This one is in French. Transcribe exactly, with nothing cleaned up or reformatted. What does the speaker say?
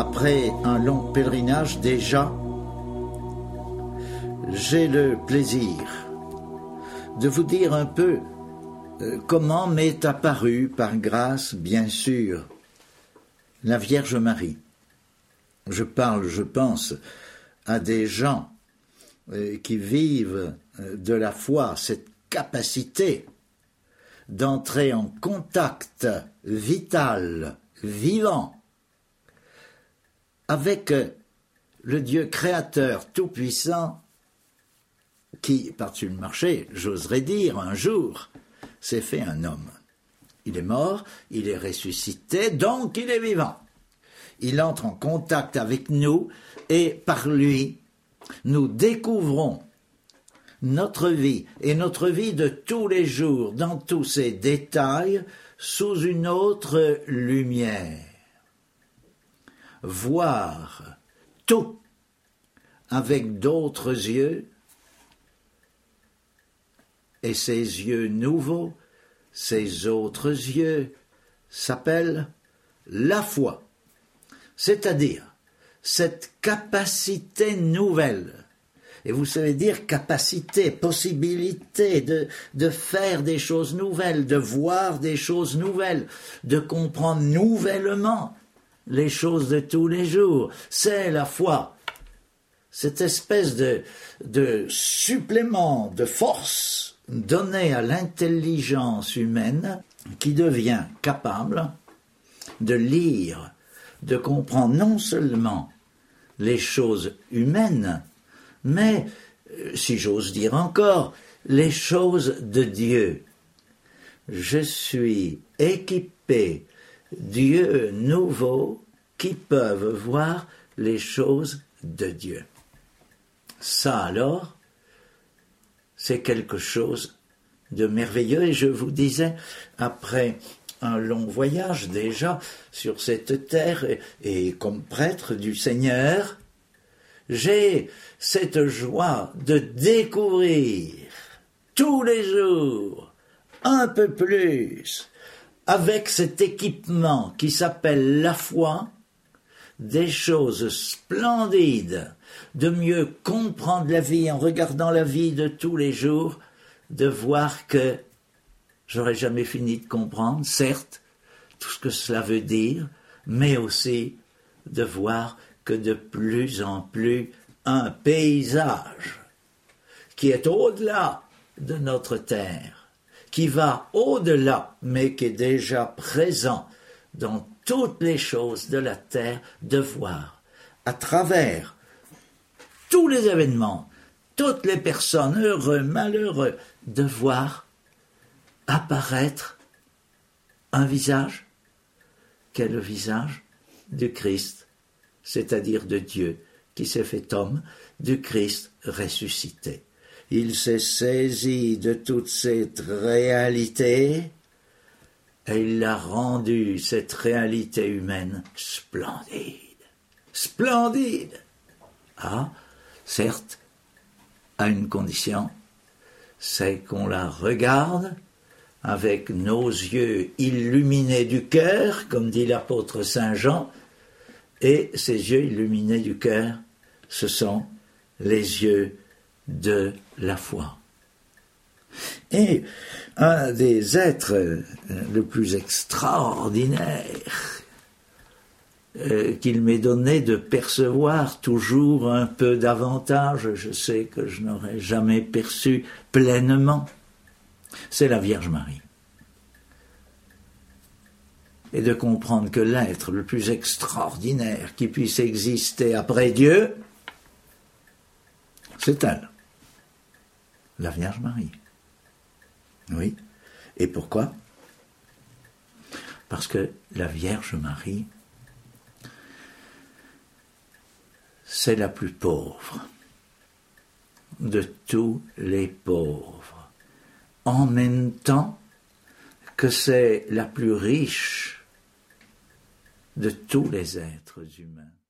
après un long pèlerinage déjà, j'ai le plaisir de vous dire un peu euh, comment m'est apparue, par grâce bien sûr, la Vierge Marie. Je parle, je pense, à des gens euh, qui vivent euh, de la foi, cette capacité d'entrer en contact vital, vivant, avec le Dieu créateur tout-puissant qui, par-dessus le marché, j'oserais dire, un jour, s'est fait un homme. Il est mort, il est ressuscité, donc il est vivant. Il entre en contact avec nous et par lui, nous découvrons notre vie et notre vie de tous les jours, dans tous ses détails, sous une autre lumière. Voir tout avec d'autres yeux, et ces yeux nouveaux, ces autres yeux, s'appellent la foi, c'est-à-dire cette capacité nouvelle. Et vous savez dire capacité, possibilité de, de faire des choses nouvelles, de voir des choses nouvelles, de comprendre nouvellement les choses de tous les jours. C'est la foi. Cette espèce de, de supplément de force donné à l'intelligence humaine qui devient capable de lire, de comprendre non seulement les choses humaines, mais, si j'ose dire encore, les choses de Dieu. Je suis équipé d'yeux nouveaux qui peuvent voir les choses de Dieu. Ça alors, c'est quelque chose de merveilleux. Et je vous disais, après un long voyage déjà sur cette terre et, et comme prêtre du Seigneur, j'ai cette joie de découvrir tous les jours, un peu plus, avec cet équipement qui s'appelle la foi, des choses splendides, de mieux comprendre la vie en regardant la vie de tous les jours, de voir que j'aurais jamais fini de comprendre, certes, tout ce que cela veut dire, mais aussi de voir que de plus en plus un paysage qui est au-delà de notre terre, qui va au-delà, mais qui est déjà présent dans toutes les choses de la terre, de voir à travers tous les événements, toutes les personnes, heureux, malheureux, de voir apparaître un visage, qu'est le visage de Christ, c'est-à-dire de Dieu qui s'est fait homme, du Christ ressuscité. Il s'est saisi de toute cette réalité et il a rendu cette réalité humaine splendide. Splendide! Ah, certes, à une condition, c'est qu'on la regarde avec nos yeux illuminés du cœur, comme dit l'apôtre Saint Jean, et ces yeux illuminés du cœur, ce sont les yeux de la foi. Et un des êtres le plus extraordinaire euh, qu'il m'est donné de percevoir toujours un peu davantage, je sais que je n'aurais jamais perçu pleinement, c'est la Vierge Marie. Et de comprendre que l'être le plus extraordinaire qui puisse exister après Dieu, c'est elle, la Vierge Marie. Oui. Et pourquoi? Parce que la Vierge Marie, c'est la plus pauvre de tous les pauvres, en même temps que c'est la plus riche de tous les êtres humains.